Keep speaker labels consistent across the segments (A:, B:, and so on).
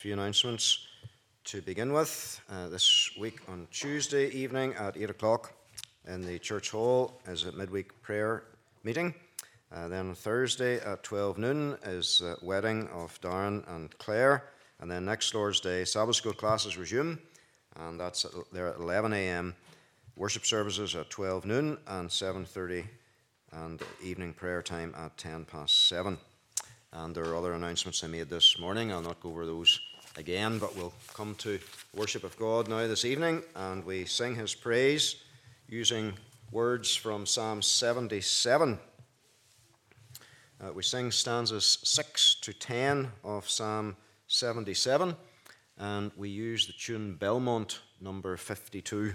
A: Few announcements to begin with. This week on Tuesday evening at 8 o'clock in the church hall is a midweek prayer meeting. Then Thursday at 12 noon is the wedding of Darren and Claire. And then next Lord's Day, Sabbath school classes resume, and that's there at 11 a.m. Worship services at 12 noon and 7:30, and evening prayer time at 7:10. And there are other announcements I made this morning. I'll not go over those again, but we'll come to worship of God now this evening, and we sing his praise using words from Psalm 77. We sing stanzas 6 to 10 of Psalm 77, and we use the tune Belmont number 52.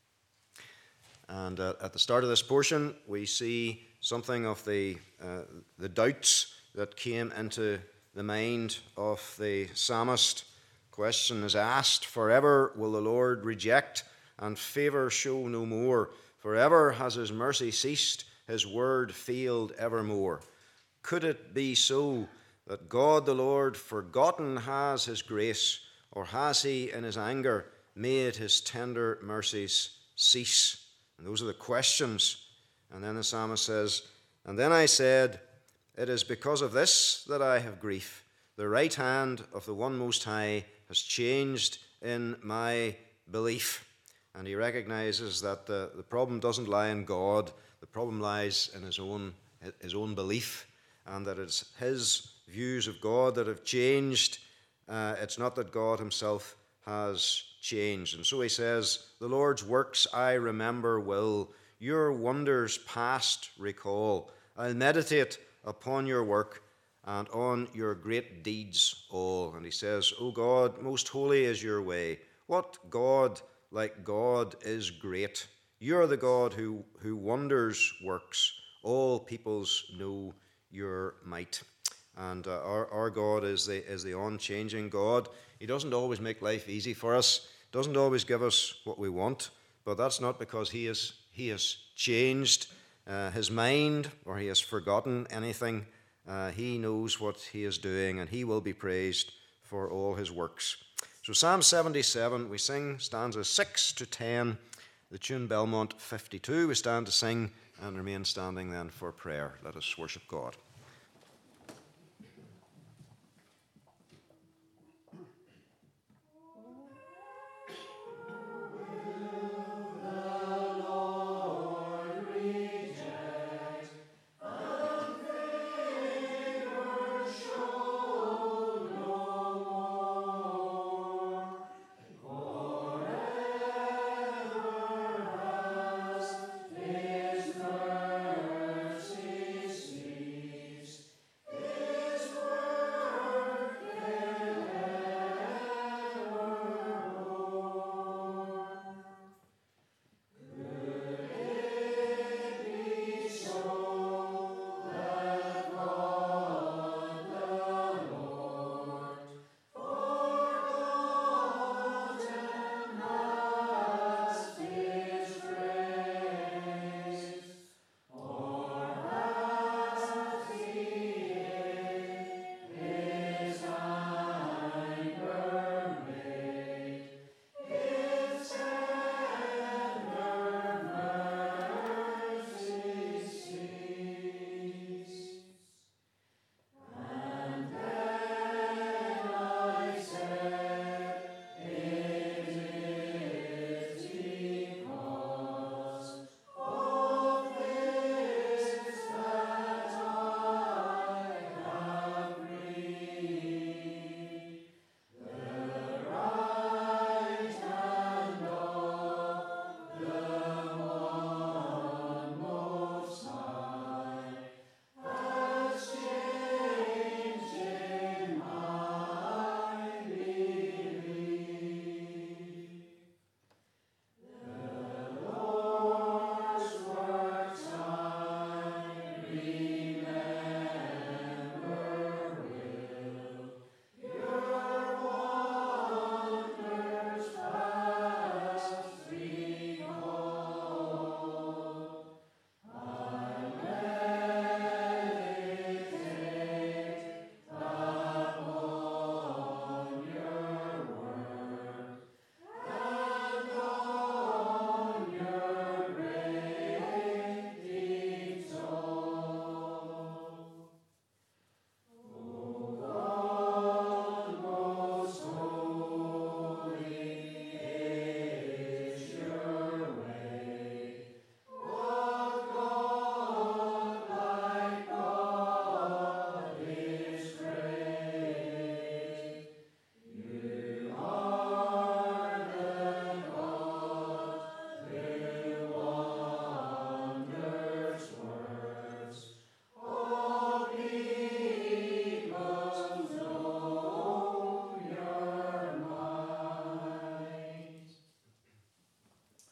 A: And at the start of this portion, we see something of the doubts that came into the mind of the psalmist. Question is asked, forever will the Lord reject and favour show no more? Forever has his mercy ceased, his word failed evermore. Could it be so that God the Lord forgotten has his grace, or has he in his anger made his tender mercies cease? And those are the questions. And then the psalmist says, and then I said, it is because of this that I have grief. The right hand of the One Most High has changed in my belief. And he recognizes that the problem doesn't lie in God. The problem lies in his own belief, and that it's his views of God that have changed. It's not that God himself has changed. And so he says, the Lord's works I remember will, your wonders past recall. I'll meditate upon your work and on your great deeds all. And he says, O God, most holy is your way. What God like God is great? You're the God who wonders works. All peoples know your might. And our God is the unchanging God. He doesn't always make life easy for us, doesn't always give us what we want, but that's not because he has changed his mind, or he has forgotten anything. He knows what he is doing, and he will be praised for all his works. So Psalm 77, we sing stanzas 6 to 10, the tune Belmont 52. We stand to sing and remain standing then for prayer. Let us worship God.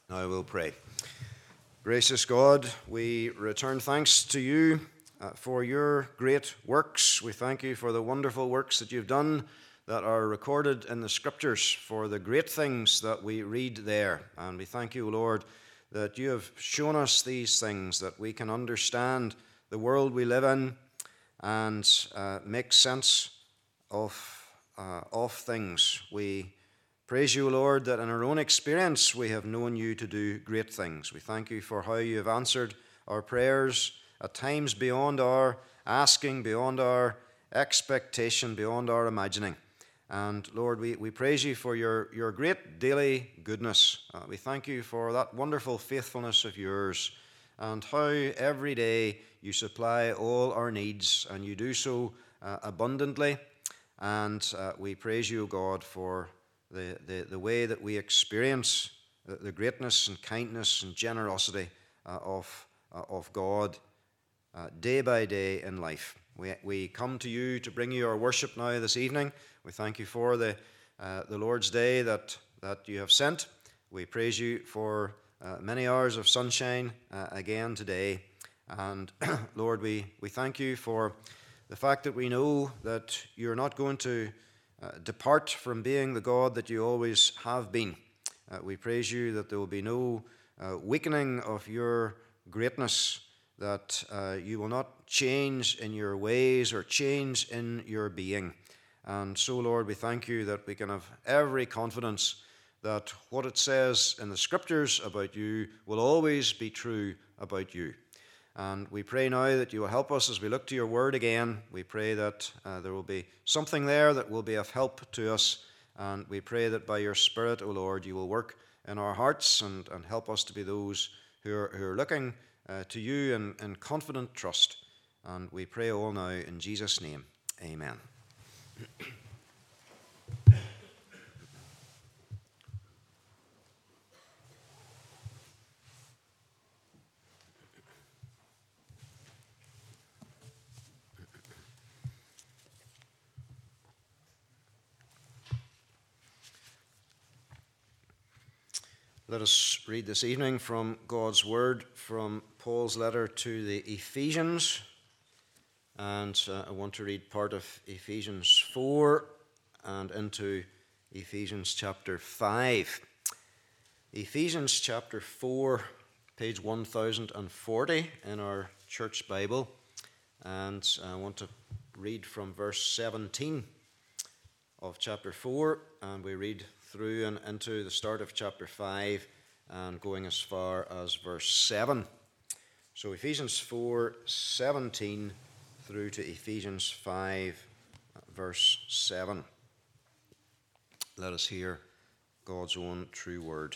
A: Now we'll pray. Gracious God, we return thanks to you for your great works. We thank you for the wonderful works that you've done that are recorded in the Scriptures, for the great things that we read there. And we thank you, Lord, that you have shown us these things, that we can understand the world we live in and make sense of things. We praise you, Lord, that in our own experience we have known you to do great things. We thank you for how you have answered our prayers at times beyond our asking, beyond our expectation, beyond our imagining. And Lord, we praise you for your great daily goodness. We thank you for that wonderful faithfulness of yours and how every day you supply all our needs, and you do so abundantly. And we praise you, God, for the way that we experience the greatness and kindness and generosity of God day by day in life. We come to you to bring you our worship now this evening. We thank you for the Lord's Day that you have sent. We praise you for many hours of sunshine again today. And Lord, we thank you for the fact that we know that you're not going to depart from being the God that you always have been. We praise you that there will be no weakening of your greatness, that you will not change in your ways or change in your being. And so, Lord, we thank you that we can have every confidence that what it says in the Scriptures about you will always be true about you. And we pray now that you will help us as we look to your word again. We pray that there will be something there that will be of help to us. And we pray that by your Spirit, O Lord, you will work in our hearts and help us to be those who are looking to you in confident trust. And we pray all now in Jesus' name. Amen. Let us read this evening from God's Word, from Paul's letter to the Ephesians. And I want to read part of Ephesians 4 and into Ephesians chapter 5. Ephesians chapter 4, page 1040 in our church Bible. And I want to read from verse 17 of chapter 4, and we read through and into the start of chapter 5 and going as far as verse 7. So Ephesians 4:17 through to Ephesians 5, verse 7. Let us hear God's own true word.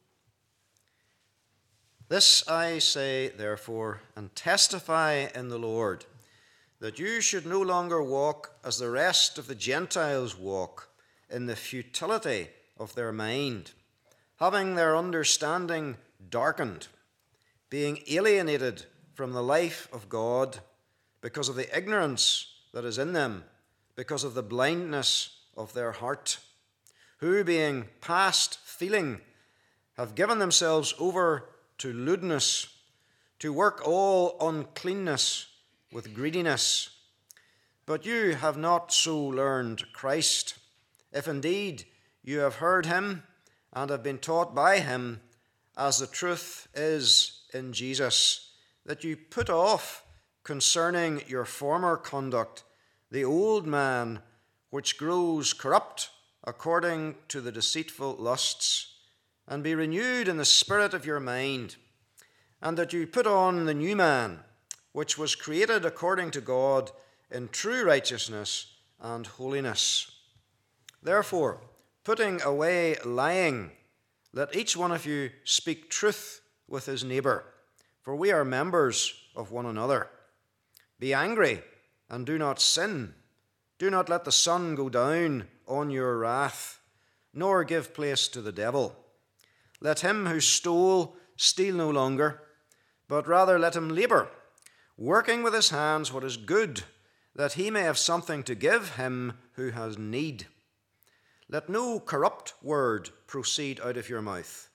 A: This I say, therefore, and testify in the Lord, that you should no longer walk as the rest of the Gentiles walk, in the futility of their mind, having their understanding darkened, being alienated from the life of God because of the ignorance that is in them, because of the blindness of their heart, who, being past feeling, have given themselves over to lewdness, to work all uncleanness with greediness. But you have not so learned Christ, if indeed you have heard him and have been taught by him, as the truth is in Jesus, that you put off concerning your former conduct the old man which grows corrupt according to the deceitful lusts, and be renewed in the spirit of your mind, and that you put on the new man, which was created according to God in true righteousness and holiness. Therefore, putting away lying, let each one of you speak truth with his neighbor, for we are members of one another. Be angry and do not sin. Do not let the sun go down on your wrath, nor give place to the devil. Let him who stole steal no longer, but rather let him labor, working with his hands what is good, that he may have something to give him who has need. Let no corrupt word proceed out of your mouth,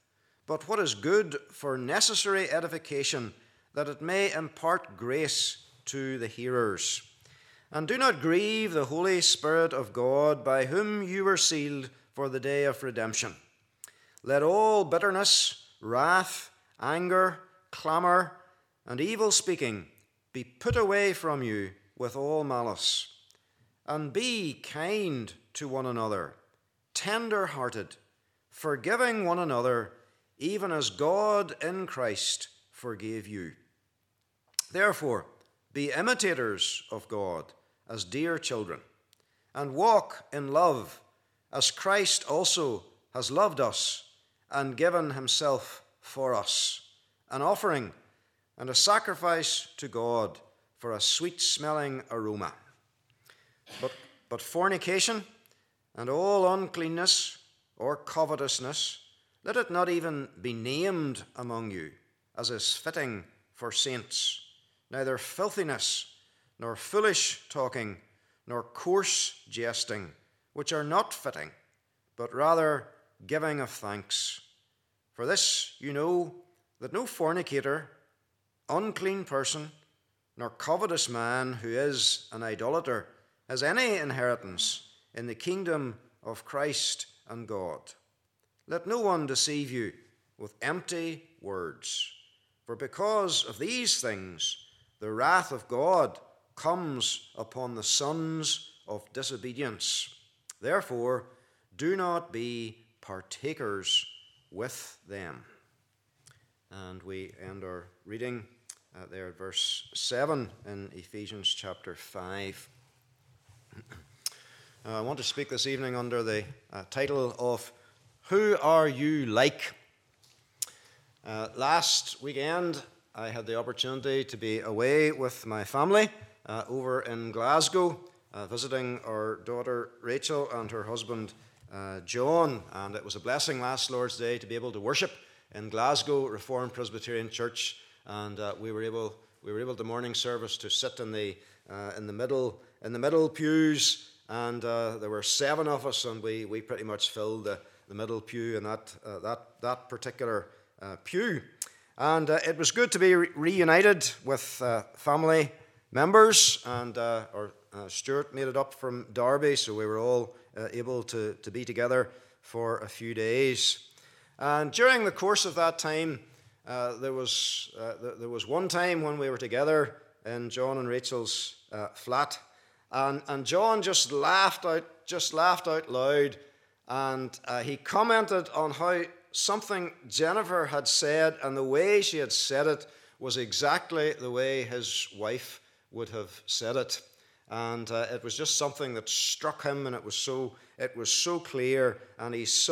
A: but what is good for necessary edification, that it may impart grace to the hearers. And do not grieve the Holy Spirit of God, by whom you were sealed for the day of redemption. Let all bitterness, wrath, anger, clamour, and evil speaking be put away from you with all malice. And be kind to one another, tender-hearted, forgiving one another, even as God in Christ forgave you. Therefore, be imitators of God as dear children, and walk in love, as Christ also has loved us and given himself for us, an offering and a sacrifice to God for a sweet-smelling aroma. But fornication and all uncleanness or covetousness, let it not even be named among you, as is fitting for saints. Neither filthiness, nor foolish talking, nor coarse jesting, which are not fitting, but rather giving of thanks. For this you know, that no fornicator, unclean person, nor covetous man who is an idolater has any inheritance in the kingdom of Christ and God. Let no one deceive you with empty words, for because of these things the wrath of God comes upon the sons of disobedience. Therefore, do not be partakers with them. And we end our reading there at verse 7 in Ephesians chapter 5. I want to speak this evening under the title of Who Are You Like? Last weekend I had the opportunity to be away with my family over in Glasgow, visiting our daughter Rachel and her husband John, and it was a blessing last Lord's Day to be able to worship in Glasgow Reformed Presbyterian Church, and we were able the morning service to sit in the middle pews, and there were 7 of us, and we pretty much filled the middle pew in that particular pew. And it was good to be reunited with family members, and Stuart made it up from Derby, so we were all able to be together for a few days. And during the course of that time, there was one time when we were together in John and Rachel's flat, and John just laughed out loud, and he commented on how something Jennifer had said, and the way she had said it was exactly the way his wife would have said it. And it was just something that struck him, and it was so clear, and he just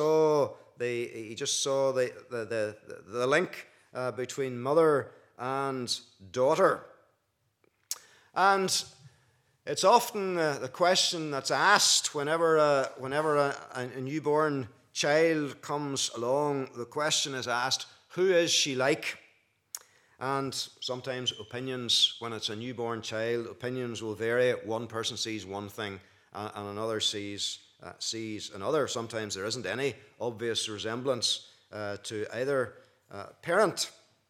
A: saw the link between mother and daughter. And it's often the question that's asked whenever a newborn child comes along. The question is asked, who is she like? And sometimes opinions, when it's a newborn child, opinions will vary. One person sees one thing and another sees another. Sometimes there isn't any obvious resemblance to either parent.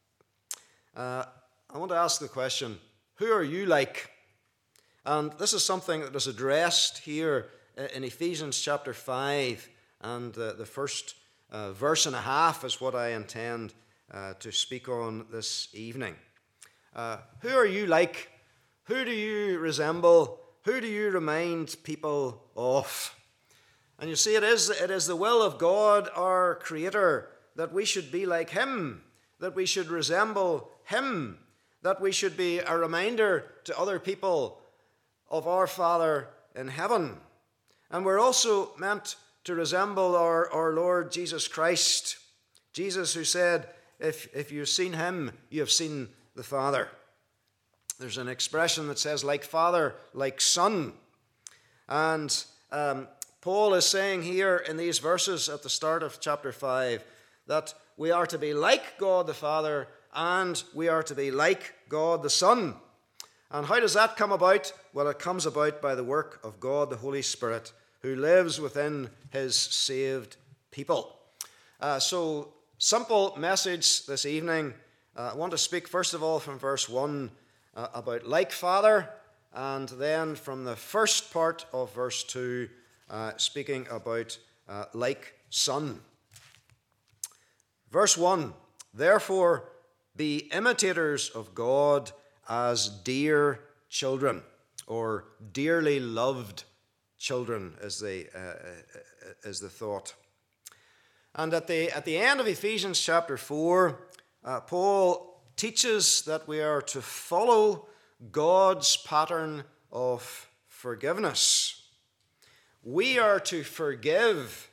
A: I want to ask the question, who are you like? And this is something that is addressed here in Ephesians chapter 5, and the first verse and a half is what I intend to speak on this evening. Who are you like? Who do you resemble? Who do you remind people of? And you see, it is the will of God, our Creator, that we should be like Him, that we should resemble Him, that we should be a reminder to other people of our Father in heaven. And we're also meant to resemble our Lord Jesus Christ. Jesus, who said, if you've seen Him, you have seen the Father. There's an expression that says, like Father, like Son. And Paul is saying here in these verses at the start of chapter 5 that we are to be like God the Father, and we are to be like God the Son. And how does that come about? Well, it comes about by the work of God the Holy Spirit, who lives within His saved people. So simple message this evening. I want to speak first of all from verse 1 about like father, and then from the first part of verse 2 speaking about like son. Verse 1, therefore be imitators of God as dear children, or dearly loved children is the thought. And at the end of Ephesians chapter 4, Paul teaches that we are to follow God's pattern of forgiveness. We are to forgive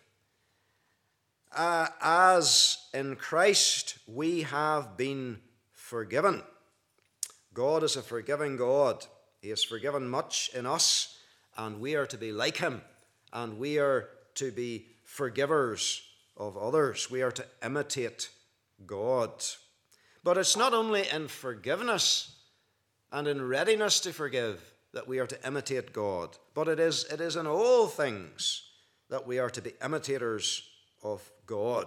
A: as in Christ we have been forgiven. God is a forgiving God. He has forgiven much in us, and we are to be like him, and we are to be forgivers of others. We are to imitate God. But it's not only in forgiveness and in readiness to forgive that we are to imitate God, but it is in all things that we are to be imitators of God.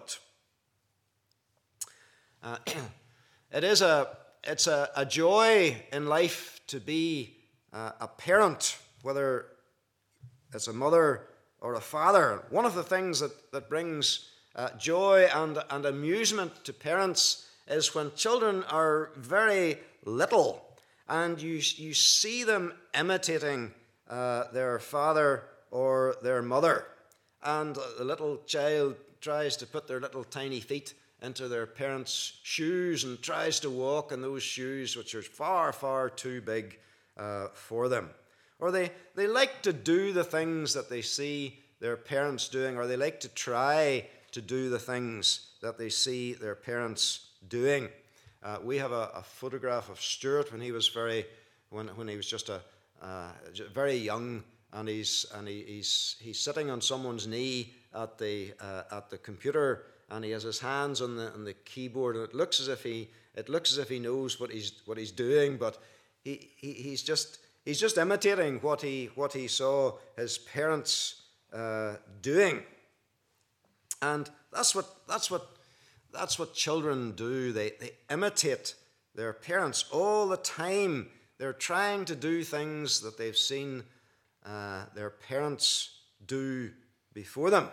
A: It's a joy in life to be a parent, whether it's a mother or a father. One of the things that brings joy and amusement to parents is when children are very little and you see them imitating their father or their mother. And the little child tries to put their little tiny feet into their parents' shoes and tries to walk in those shoes which are far, far too big for them. Or they like to do the things that they see their parents doing, or they like to try to do the things that they see their parents doing. We have a photograph of Stuart when he was when he was just very young, and he's sitting on someone's knee at the computer, and he has his hands on the keyboard, and it looks as if he knows what he's doing, but he's just imitating what he saw his parents doing. And that's what children do. They imitate their parents all the time. They're trying to do things that they've seen their parents do before them.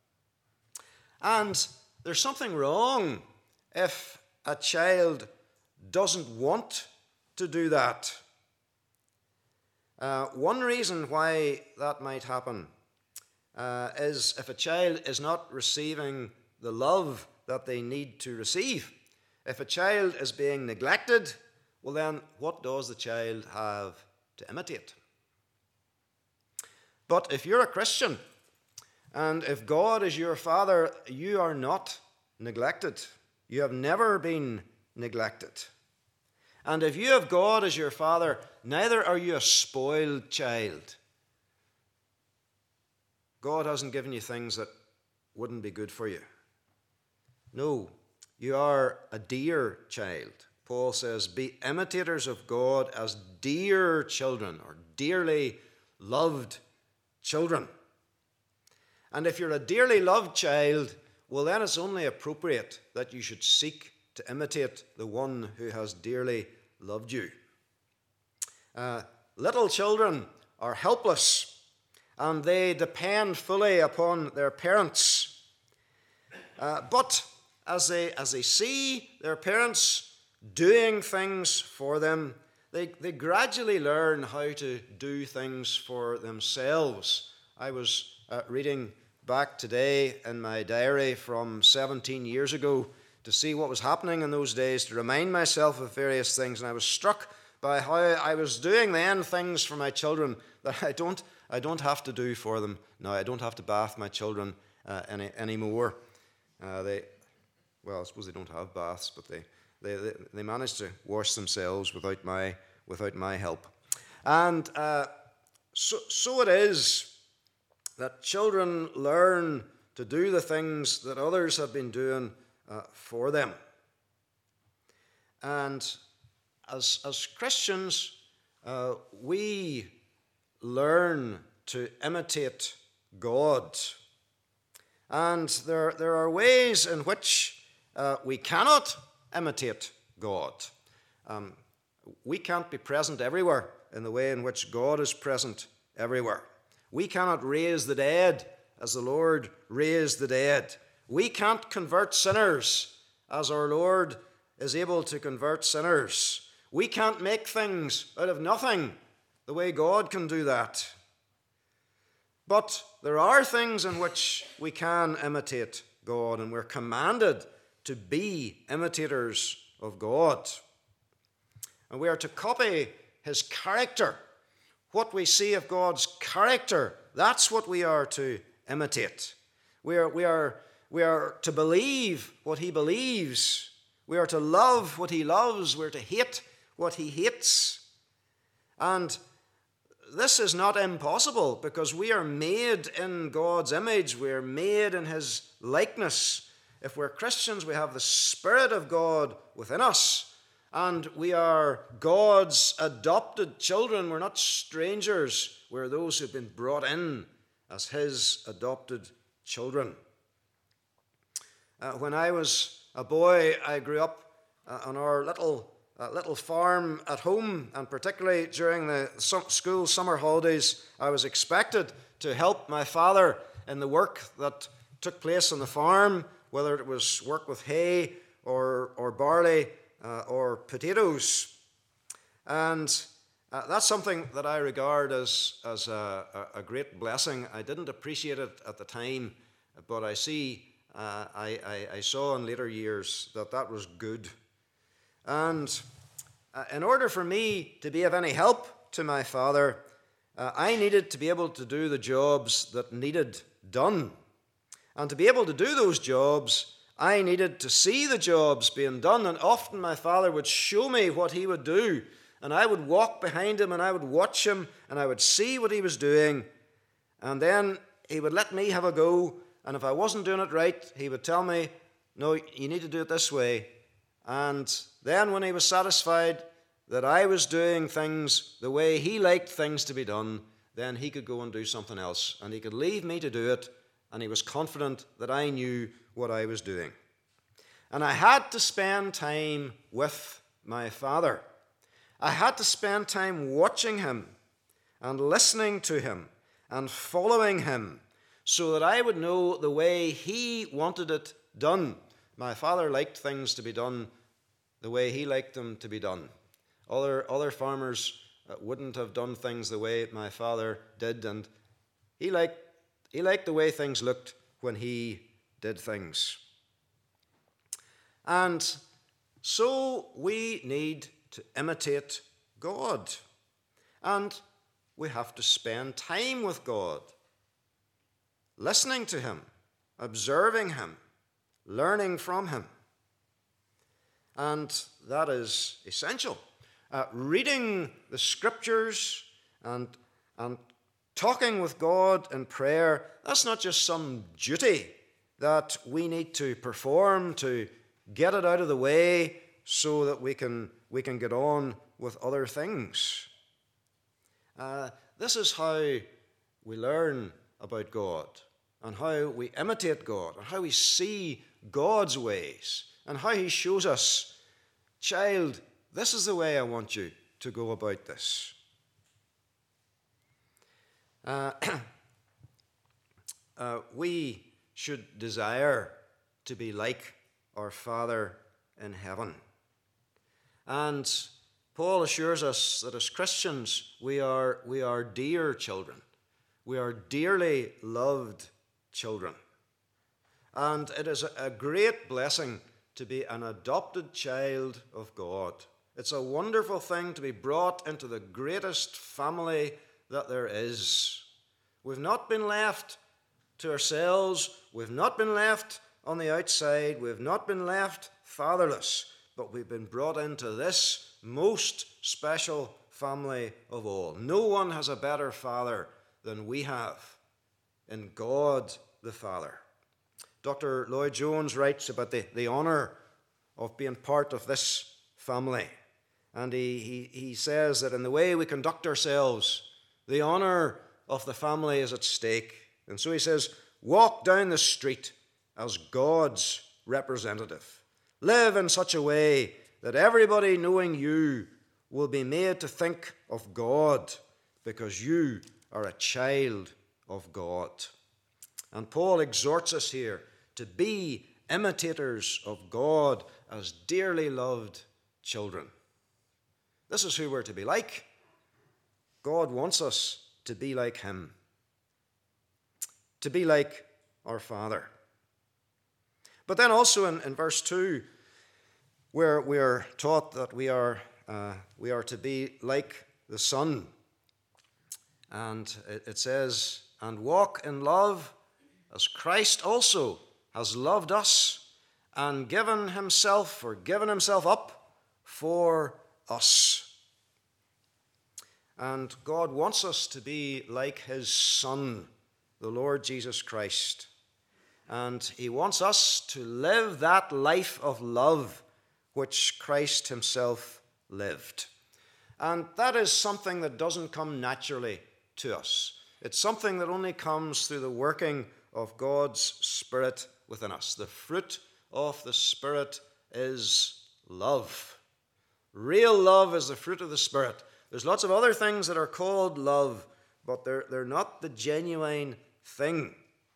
A: And there's something wrong if a child doesn't want to do that. One reason why that might happen is if a child is not receiving the love that they need to receive. If a child is being neglected, well then, what does the child have to imitate? But if you're a Christian, and if God is your Father, you are not neglected. You have never been neglected. And if you have God as your Father, neither are you a spoiled child. God hasn't given you things that wouldn't be good for you. No, you are a dear child. Paul says, be imitators of God as dear children, or dearly loved children. And if you're a dearly loved child, well then it's only appropriate that you should seek to imitate the one who has dearly loved you. Little children are helpless, and they depend fully upon their parents. But as they see their parents doing things for them, they gradually learn how to do things for themselves. I was reading back today in my diary from 17 years ago to see what was happening in those days, to remind myself of various things, and I was struck by how I was doing then things for my children that I don't have to do for them now. I don't have to bath my children anymore. Well, I suppose they don't have baths, but they manage to wash themselves without my help. And so it is that children learn to do the things that others have been doing for them. And as Christians, we learn to imitate God. And there are ways in which we cannot imitate God. We can't be present everywhere in the way in which God is present everywhere. We cannot raise the dead as the Lord raised the dead. We can't convert sinners as our Lord is able to convert sinners. We can't make things out of nothing the way God can do that. But there are things in which we can imitate God, and we're commanded to be imitators of God. And we are to copy his character. What we see of God's character, that's what we are to imitate. We are to believe what he believes. We are to love what he loves. We're to hate what he hates. And this is not impossible because we are made in God's image. We are made in his likeness. If we're Christians, we have the Spirit of God within us. And we are God's adopted children. We're not strangers. We're those who've been brought in as his adopted children. When I was a boy, I grew up on our little farm at home, and particularly during the school summer holidays, I was expected to help my father in the work that took place on the farm, whether it was work with hay or barley or potatoes. And that's something that I regard as a great blessing. I didn't appreciate it at the time, but I saw in later years that was good. And in order for me to be of any help to my father, I needed to be able to do the jobs that needed done. And to be able to do those jobs, I needed to see the jobs being done. And often my father would show me what he would do. And I would walk behind him and I would watch him and I would see what he was doing. And then he would let me have a go. And if I wasn't doing it right, he would tell me, no, you need to do it this way. And then when he was satisfied that I was doing things the way he liked things to be done, then he could go and do something else. And he could leave me to do it. And he was confident that I knew what I was doing. And I had to spend time with my father. I had to spend time watching him and listening to him and following him so that I would know the way he wanted it done. My father liked things to be done the way he liked them to be done. Other farmers wouldn't have done things the way my father did, and he liked the way things looked when he did things. And so we need to imitate God. And we have to spend time with God, listening to him, observing him, learning from him. And that is essential. Reading the scriptures and talking with God in prayer, that's not just some duty that we need to perform to get it out of the way so that we can get on with other things. This is how we learn about God and how we imitate God and how we see God's ways and how he shows us, child, this is the way I want you to go about this. We should desire to be like our Father in heaven. And Paul assures us that as Christians, we are dear children. We are dearly loved children. And it is a great blessing to be an adopted child of God. It's a wonderful thing to be brought into the greatest family that there is. We've not been left to ourselves. We've not been left on the outside. We've not been left fatherless. But we've been brought into this most special family of all. No one has a better father than we have in God the Father. Dr. Lloyd Jones writes about the honor of being part of this family. And he says that in the way we conduct ourselves, the honor of the family is at stake. And so he says, walk down the street as God's representative. Live in such a way that everybody knowing you will be made to think of God, because you are a child of God. And Paul exhorts us here to be imitators of God as dearly loved children. This is who we're to be like. God wants us to be like him, to be like our Father. But then also in verse 2, where we are taught that we are to be like the Son. And it says, and walk in love as Christ also has loved us and given himself up for us. And God wants us to be like his Son, the Lord Jesus Christ. And he wants us to live that life of love which Christ himself lived. And that is something that doesn't come naturally to us. It's something that only comes through the working of God's Spirit within us. The fruit of the Spirit is love. Real love is the fruit of the Spirit. There's lots of other things that are called love, but they're not the genuine thing.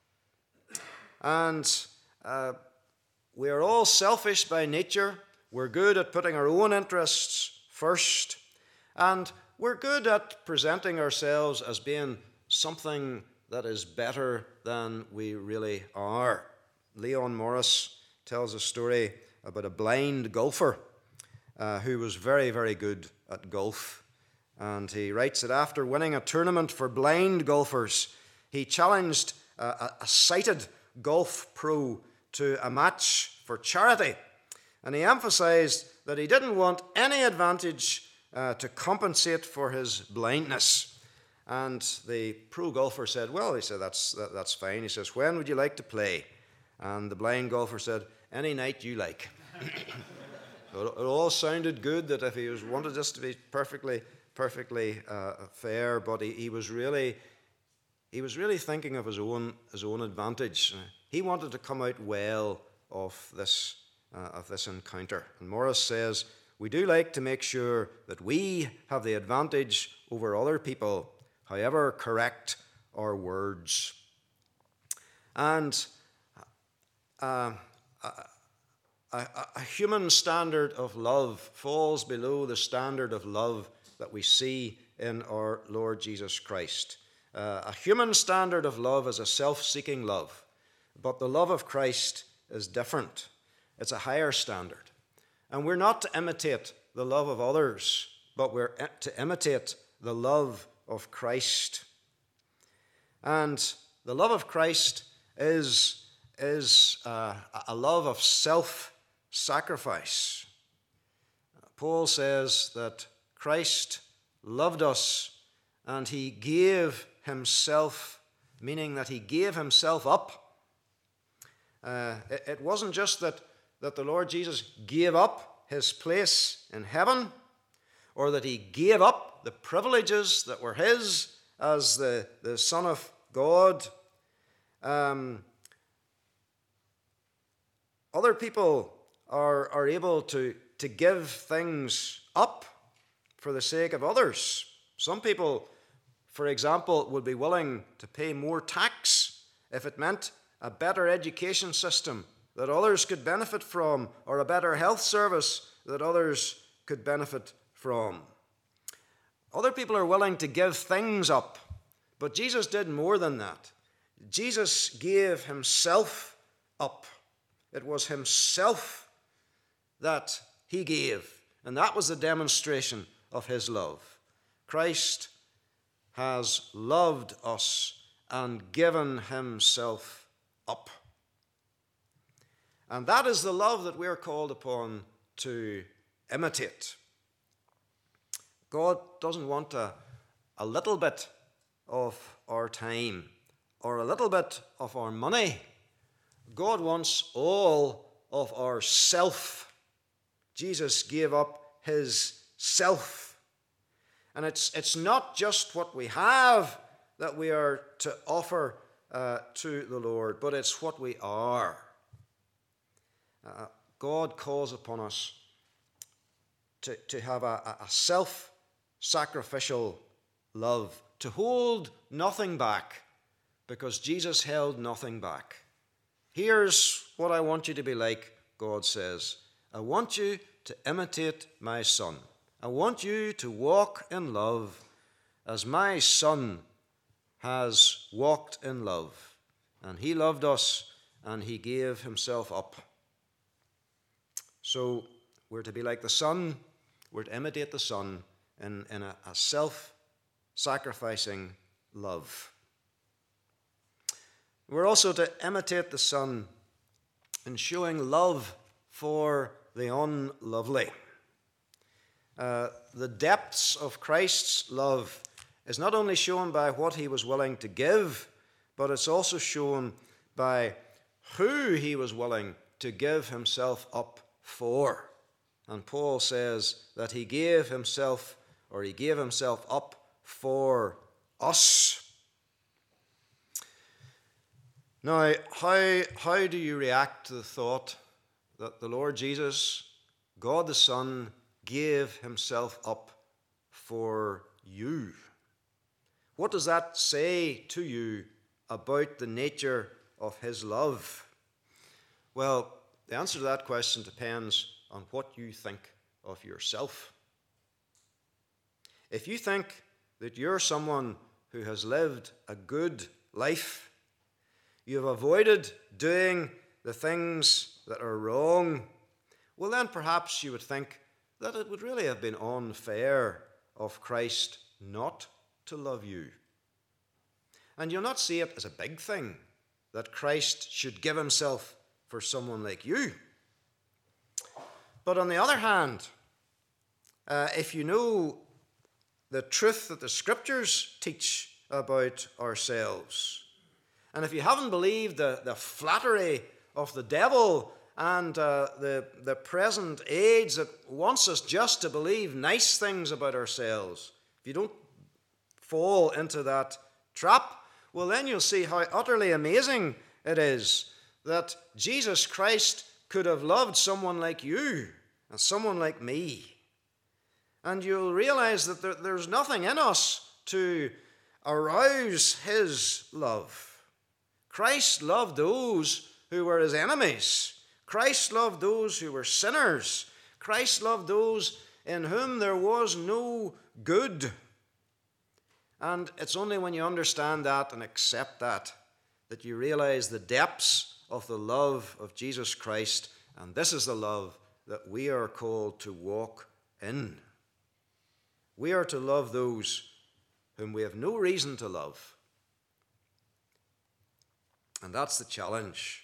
A: And we are all selfish by nature. We're good at putting our own interests first. And we're good at presenting ourselves as being something that is better than we really are. Leon Morris tells a story about a blind golfer who was very, very good at golf. And he writes that after winning a tournament for blind golfers, he challenged a sighted golf pro to a match for charity. And he emphasized that he didn't want any advantage to compensate for his blindness. And the pro golfer said, well, he said, that's fine. He says, when would you like to play? And the blind golfer said, any night you like. So it all sounded good, that if he wanted this to be perfectly fair, but he was really thinking of his own advantage. He wanted to come out well of this encounter. And Morris says, we do like to make sure that we have the advantage over other people, however correct our words. And a human standard of love falls below the standard of love that we see in our Lord Jesus Christ. A human standard of love is a self-seeking love, but the love of Christ is different. It's a higher standard. And we're not to imitate the love of others, but we're to imitate the love of Christ. And the love of Christ is a love of self-sacrifice. Paul says that Christ loved us and he gave himself, meaning that he gave himself up. It wasn't just that the Lord Jesus gave up his place in heaven, or that he gave up the privileges that were his as the Son of God. Other people are able to give things up for the sake of others. Some people, for example, would be willing to pay more tax if it meant a better education system that others could benefit from, or a better health service that others could benefit from. Other people are willing to give things up, but Jesus did more than that. Jesus gave himself up. It was himself that he gave, and that was the demonstration of his love. Christ has loved us and given himself up. And that is the love that we're called upon to imitate. God doesn't want a little bit of our time or a little bit of our money. God wants all of our self. Jesus gave up his self. And it's not just what we have that we are to offer to the Lord, but it's what we are. God calls upon us to have a self-sacrificial love, to hold nothing back, because Jesus held nothing back. Here's what I want you to be like, God says. I want you to imitate my Son. I want you to walk in love as my Son has walked in love. And he loved us and he gave himself up. So we're to be like the Son. We're to imitate the Son in a self-sacrificing love. We're also to imitate the Son in showing love for the unlovely. The depths of Christ's love is not only shown by what he was willing to give, but it's also shown by who he was willing to give himself up for. And Paul says that he gave himself up for us. Now, how do you react to the thought that the Lord Jesus, God the Son, gave himself up for you? What does that say to you about the nature of his love? Well, the answer to that question depends on what you think of yourself. If you think that you're someone who has lived a good life, you have avoided doing the things that are wrong, well then perhaps you would think that it would really have been unfair of Christ not to love you. And you'll not see it as a big thing that Christ should give himself for someone like you. But on the other hand, if you know the truth that the Scriptures teach about ourselves, and if you haven't believed the flattery of the devil and the present age that wants us just to believe nice things about ourselves, if you don't fall into that trap, well then you'll see how utterly amazing it is that Jesus Christ could have loved someone like you and someone like me. And you'll realize that there's nothing in us to arouse his love. Christ loved those who were his enemies. Christ loved those who were sinners. Christ loved those in whom there was no good. And it's only when you understand that and accept that you realize the depths of the love of Jesus Christ, and this is the love that we are called to walk in. We are to love those whom we have no reason to love. And that's the challenge.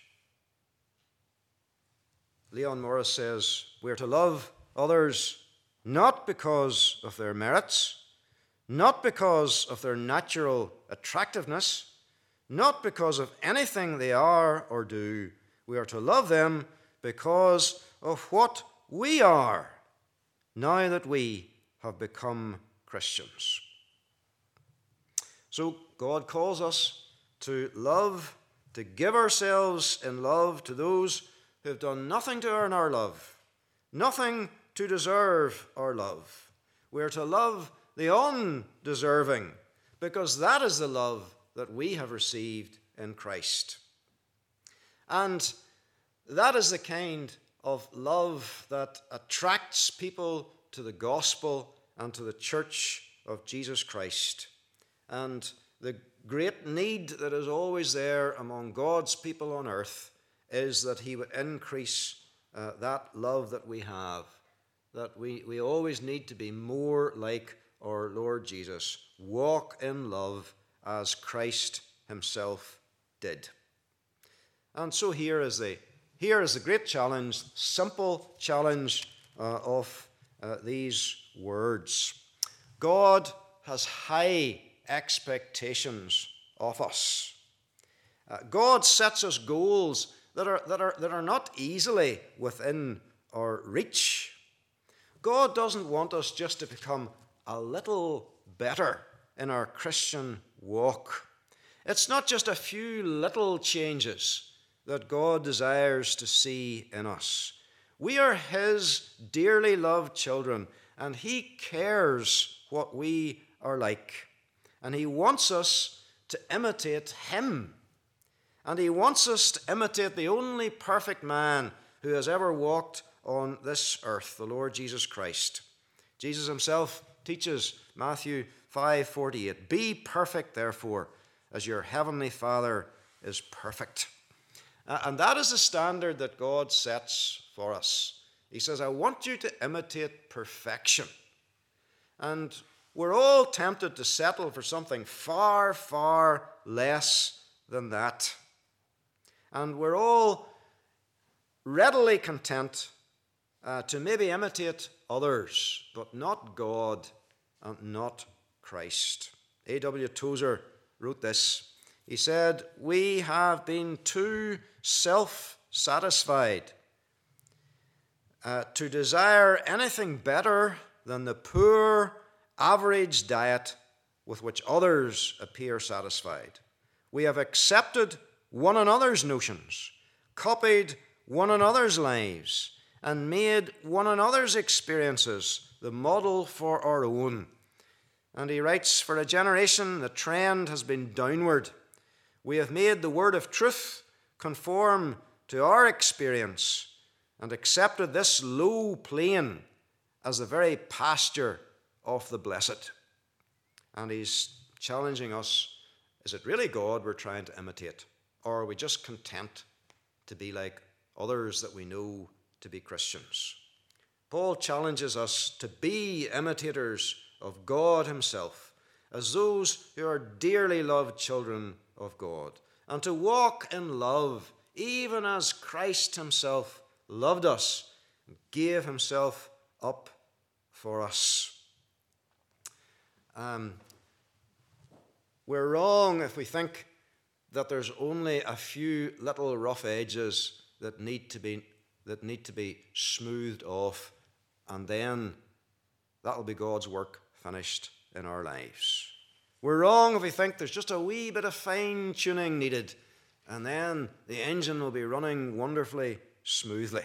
A: Leon Morris says, we're to love others not because of their merits, not because of their natural attractiveness, not because of anything they are or do. We are to love them because of what we are, now that we have become Christians. So God calls us to love, to give ourselves in love to those who have done nothing to earn our love, nothing to deserve our love. We are to love the undeserving, because that is the love that we have received in Christ. And that is the kind of love that attracts people to the gospel and to the church of Jesus Christ. And the great need that is always there among God's people on earth is that he would increase that love that we have, that we always need to be more like our Lord Jesus, walk in love as Christ himself did. And so here is the great challenge, simple challenge of these words. God has high expectations of us. God sets us goals that are not easily within our reach. God doesn't want us just to become a little better in our Christian walk. It's not just a few little changes that God desires to see in us. We are his dearly loved children, and he cares what we are like. And he wants us to imitate him. And he wants us to imitate the only perfect man who has ever walked on this earth, the Lord Jesus Christ. Jesus himself teaches, Matthew 5:48, "Be perfect, therefore, as your heavenly Father is perfect." And that is the standard that God sets for us. He says, I want you to imitate perfection. And we're all tempted to settle for something far, far less than that. And we're all readily content to maybe imitate others, but not God and not Christ. A.W. Tozer wrote this. He said, "We have been too self-satisfied to desire anything better than the poor, average diet with which others appear satisfied. We have accepted one another's notions, copied one another's lives, and made one another's experiences the model for our own." And he writes, "For a generation, the trend has been downward. We have made the word of truth conform to our experience and accepted this low plane as the very pasture of the blessed." And he's challenging us, is it really God we're trying to imitate? Or are we just content to be like others that we know to be Christians? Paul challenges us to be imitators of God himself, as those who are dearly loved children of God, and to walk in love, even as Christ himself loved us and gave himself up for us. We're wrong if we think that there's only a few little rough edges that need to be smoothed off, and then that'll be God's work finished in our lives. We're wrong if we think there's just a wee bit of fine-tuning needed, and then the engine will be running wonderfully smoothly.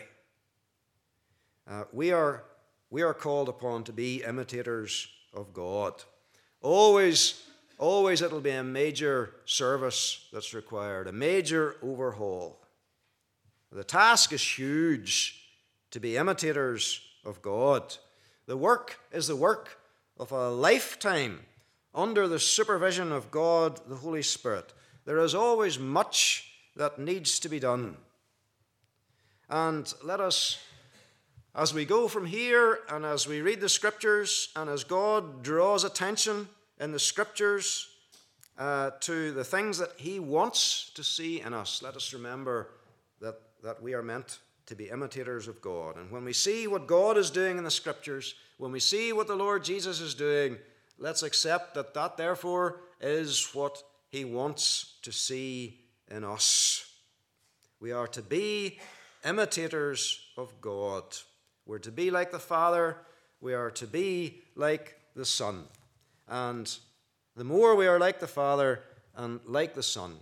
A: We are called upon to be imitators of God. Always it'll be a major service that's required, a major overhaul. The task is huge, to be imitators of God. The work is the work of a lifetime under the supervision of God, the Holy Spirit. There is always much that needs to be done. And let us, as we go from here and as we read the Scriptures and as God draws attention in the Scriptures to the things that he wants to see in us, let us remember that we are meant to be imitators of God. And when we see what God is doing in the Scriptures, when we see what the Lord Jesus is doing, let's accept that therefore is what he wants to see in us. We are to be imitators of God. We're to be like the Father. We are to be like the Son. And the more we are like the Father and like the Son,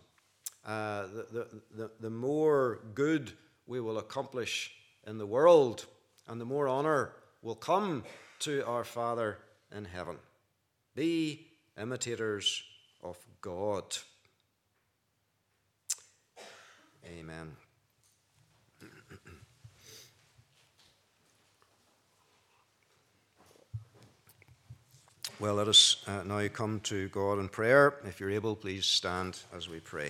A: the more good we will accomplish in the world, and the more honor will come to our Father in heaven. Be imitators of God. Amen. Well, let us now come to God in prayer. If you're able, please stand as we pray.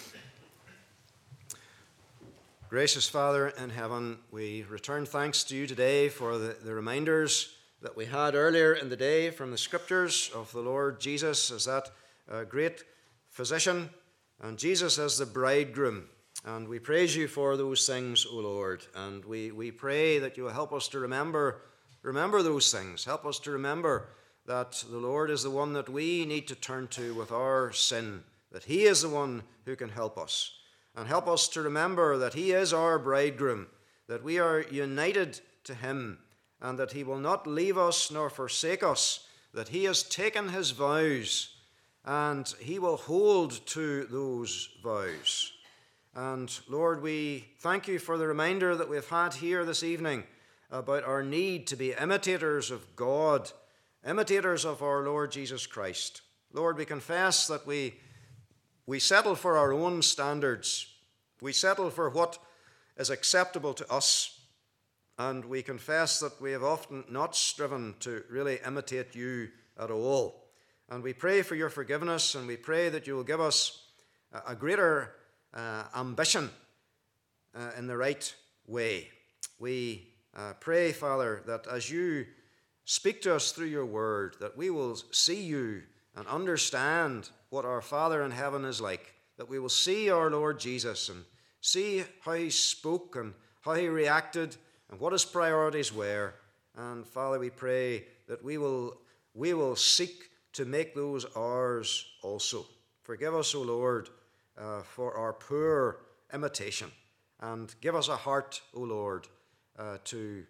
A: Gracious Father in heaven, we return thanks to you today for the reminders that we had earlier in the day from the Scriptures of the Lord Jesus as that great physician, and Jesus as the bridegroom. And we praise you for those things, O Lord. And we pray that you will help us to remember those things. Help us to remember that the Lord is the one that we need to turn to with our sin, that he is the one who can help us. And help us to remember that he is our bridegroom, that we are united to him, and that he will not leave us nor forsake us, that he has taken his vows, and he will hold to those vows. And Lord, we thank you for the reminder that we've had here this evening about our need to be imitators of God, imitators of our Lord Jesus Christ. Lord, we confess that we settle for our own standards. We settle for what is acceptable to us. And we confess that we have often not striven to really imitate you at all. And we pray for your forgiveness, and we pray that you will give us a greater ambition in the right way. We pray, Father, that as you speak to us through your word, that we will see you and understand what our Father in heaven is like, that we will see our Lord Jesus and see how he spoke and how he reacted and what his priorities were. And Father, we pray that we will seek to make those ours also. Forgive us, O Lord, for our poor imitation, and give us a heart, O Lord, to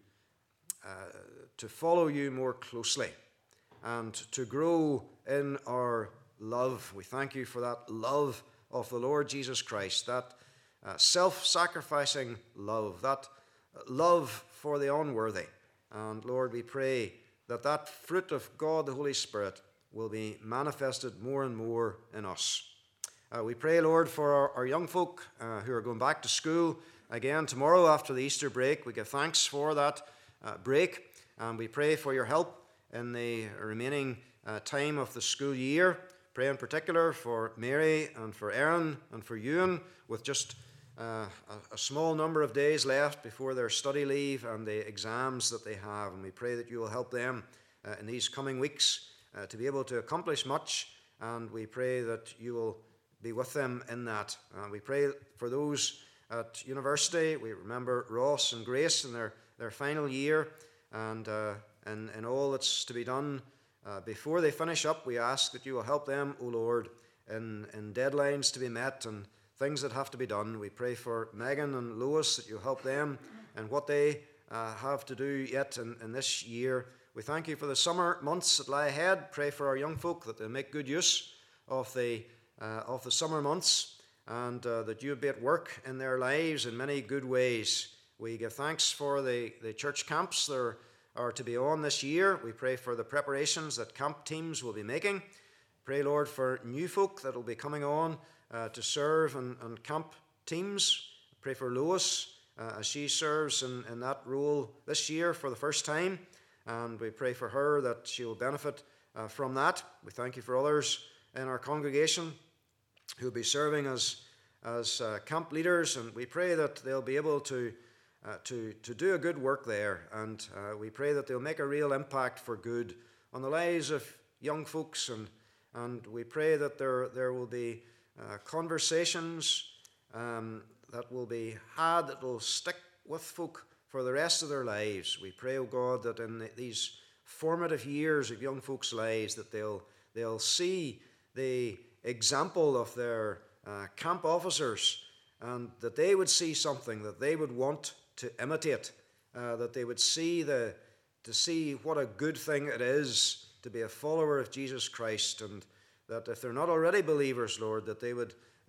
A: follow you more closely and to grow in our love. We thank you for that love of the Lord Jesus Christ, that self-sacrificing love, that love for the unworthy. And Lord, we pray that that fruit of God, the Holy Spirit, will be manifested more and more in us. We pray, Lord, for our young folk who are going back to school again tomorrow after the Easter break. We give thanks for that break, and we pray for your help in the remaining time of the school year. Pray in particular for Mary and for Aaron and for Ewan, with just a small number of days left before their study leave and the exams that they have. And we pray that you will help them in these coming weeks to be able to accomplish much, and we pray that you will be with them in that. We pray for those at university. We remember Ross and Grace in their final year, and in all that's to be done before they finish up. We ask that you will help them, O Lord, in deadlines to be met and things that have to be done. We pray for Megan and Lois, that you help them and what they have to do yet in this year. We thank you for the summer months that lie ahead. Pray for our young folk that they make good use of the summer months, and that you be at work in their lives in many good ways. We give thanks for the church camps that are to be on this year. We pray for the preparations that camp teams will be making. Pray, Lord, for new folk that will be coming on to serve in camp teams. Pray for Lois as she serves in that role this year for the first time, and we pray for her that she will benefit from that. We thank you for others in our congregation who will be serving as camp leaders, and we pray that they'll be able to do a good work there, and we pray that they'll make a real impact for good on the lives of young folks, and we pray that there will be conversations that will be had that will stick with folk for the rest of their lives. We pray, O God, that in these formative years of young folks' lives, that they'll see the example of their camp officers, and that they would see something that they would want to imitate, that they would see what a good thing it is to be a follower of Jesus Christ, and that if they're not already believers, Lord, that they would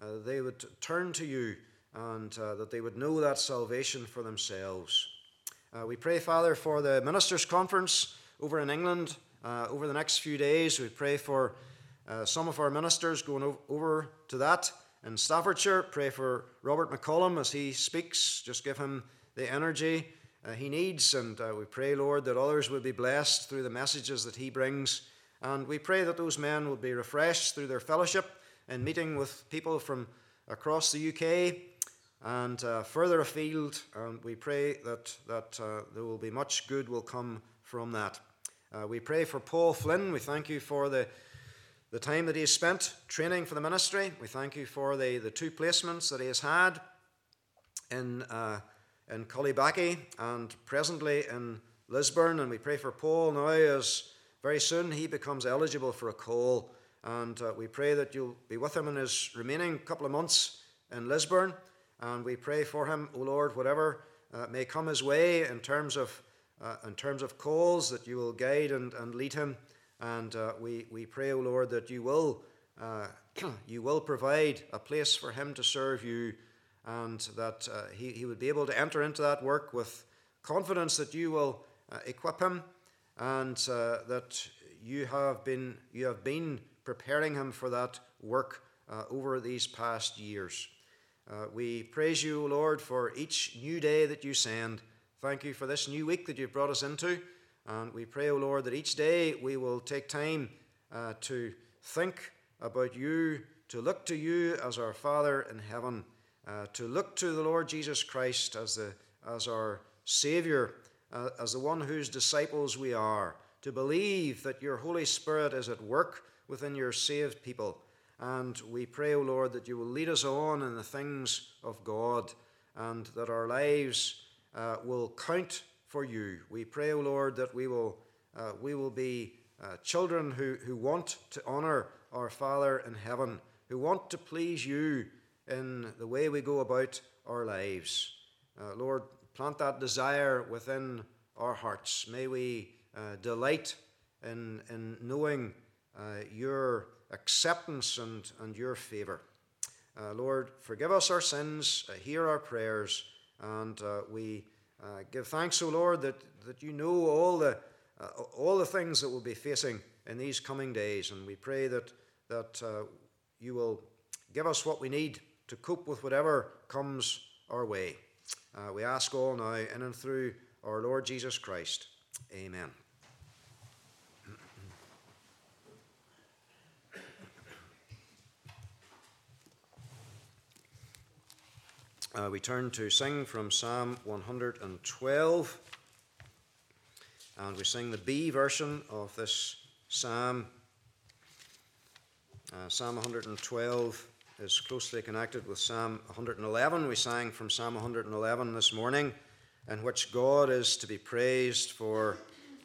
A: turn to you, and that they would know that salvation for themselves. We pray, Father, for the Ministers' Conference over in England over the next few days. We pray for some of our ministers going over to that in Staffordshire. Pray for Robert McCollum as he speaks. Just give him the energy he needs, and we pray, Lord, that others will be blessed through the messages that he brings, and we pray that those men will be refreshed through their fellowship and meeting with people from across the UK and further afield, and we pray that there will be much good will come from that. We pray for Paul Flynn. We thank you for the time that he has spent training for the ministry. We thank you for the 2 placements that he has had in Collibaki and presently in Lisburn, and we pray for Paul now as very soon he becomes eligible for a call, and we pray that you'll be with him in his remaining couple of months in Lisburn, and we pray for him, O Lord, whatever may come his way in terms of calls, that you will guide and lead him, and we pray, O Lord, that you will provide a place for him to serve you and that he would be able to enter into that work with confidence that you will equip him, and that you have been preparing him for that work over these past years. We praise you, O Lord, for each new day that you send. Thank you for this new week that you've brought us into. And we pray, O Lord, that each day we will take time to think about you, to look to you as our Father in heaven, to look to the Lord Jesus Christ as our Saviour, as the one whose disciples we are, to believe that your Holy Spirit is at work within your saved people. And we pray, O Lord, that you will lead us on in the things of God, and that our lives will count for you. We pray, O Lord, that we will be children who want to honour our Father in heaven, who want to please you in the way we go about our lives. Lord, plant that desire within our hearts. May we delight in knowing your acceptance and your favour. Lord, forgive us our sins, hear our prayers, and we give thanks, O Lord, that you know all the things that we'll be facing in these coming days, and we pray that you will give us what we need to cope with whatever comes our way. We ask all now in and through our Lord Jesus Christ. Amen. We turn to sing from Psalm 112, and we sing the B version of this psalm. Psalm 112 is closely connected with Psalm 111. We sang from Psalm 111 this morning, in which God is to be praised for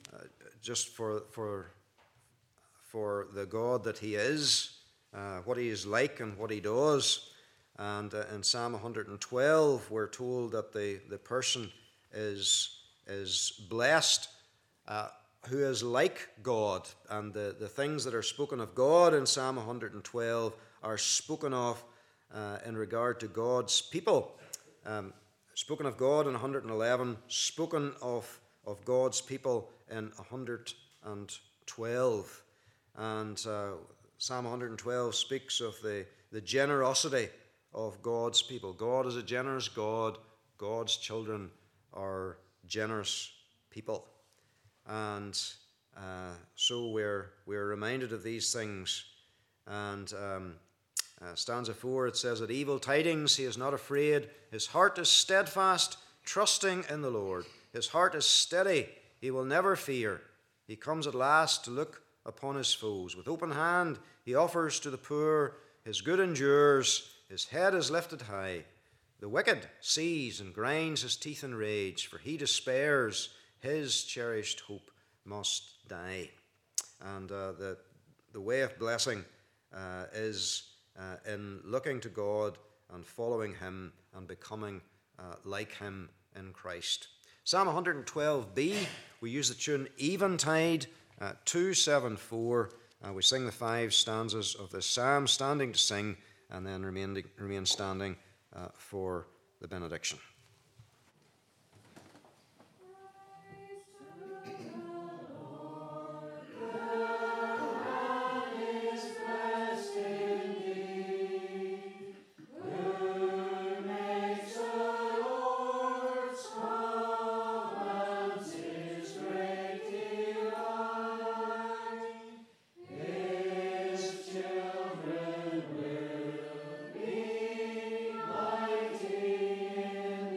A: the God that he is, what he is like and what he does. And in Psalm 112, we're told that the person is blessed who is like God. And the things that are spoken of God in Psalm 112 are spoken of in regard to God's people. Spoken of God in 111, spoken of God's people in 112. And Psalm 112 speaks of the generosity of God's people. God is a generous God. God's children are generous people. And so we're reminded of these things. And stanza 4, it says, "At evil tidings he is not afraid. His heart is steadfast, trusting in the Lord. His heart is steady. He will never fear. He comes at last to look upon his foes. With open hand he offers to the poor. His good endures. His head is lifted high. The wicked sees and grinds his teeth in rage, for he despairs. His cherished hope must die." And the way of blessing is in looking to God and following him and becoming like him in Christ. Psalm 112b, we use the tune Eventide, 274. We sing the 5 stanzas of this psalm, standing to sing, and then remain standing for the benediction.
B: Mighty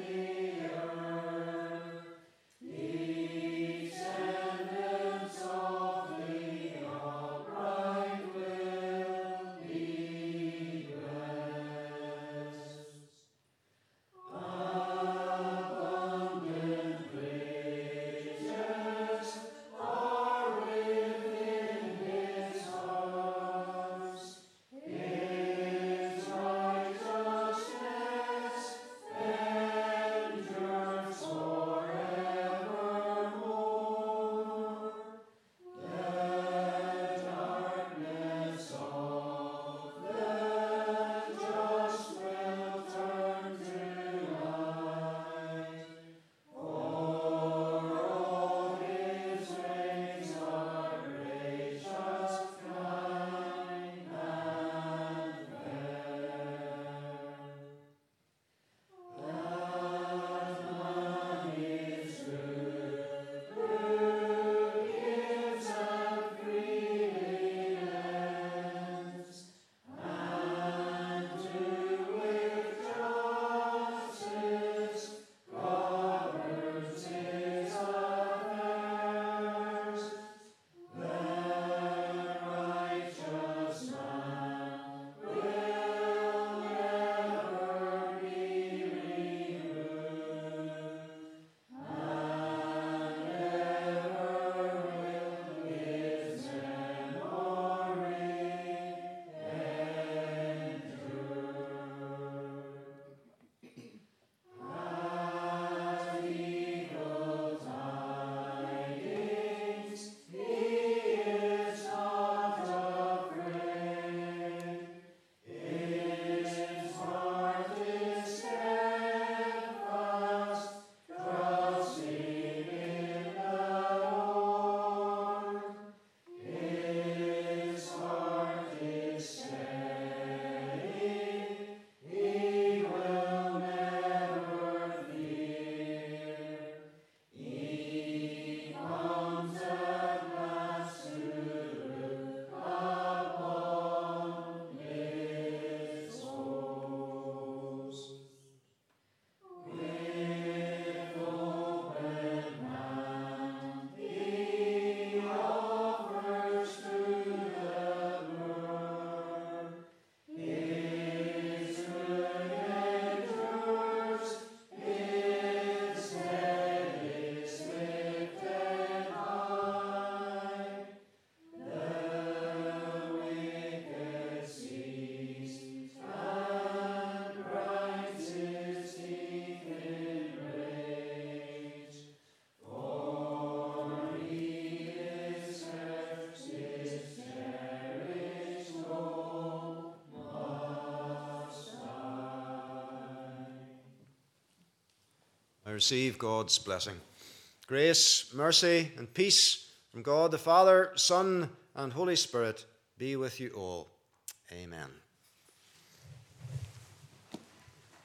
A: receive God's blessing. Grace, mercy, and peace from God the Father, Son, and Holy Spirit be with you all. Amen.